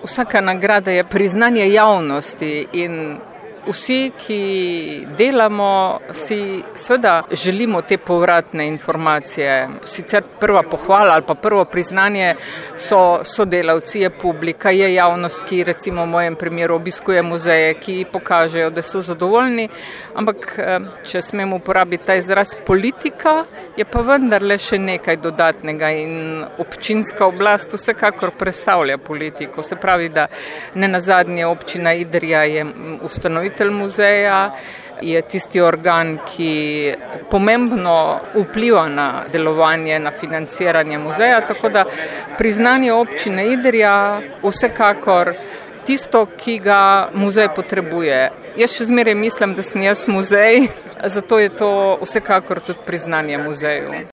Vsaka nagrada je priznanje javnosti in vsi, ki delamo, si seveda želimo te povratne informacije. Sicer prva pohvala ali pa prvo priznanje so sodelavci, je publika, je javnost, ki recimo v mojem primeru obiskuje muzeje, ki pokažejo, da so zadovoljni, ampak če smem uporabiti ta izraz politika, je pa vendarle še nekaj dodatnega in občinska oblast vsekakor predstavlja politiko. Se pravi, da nenazadnje občina Idrija je ustanovitelj muzeja, je tisti organ, ki pomembno vpliva na delovanje, na financiranje muzeja, tako da priznanje občine Idrija vsekakor tisto, ki ga muzej potrebuje. Jaz še zmeraj mislim, da sem jaz muzej, zato je to vsekakor tudi priznanje muzeju.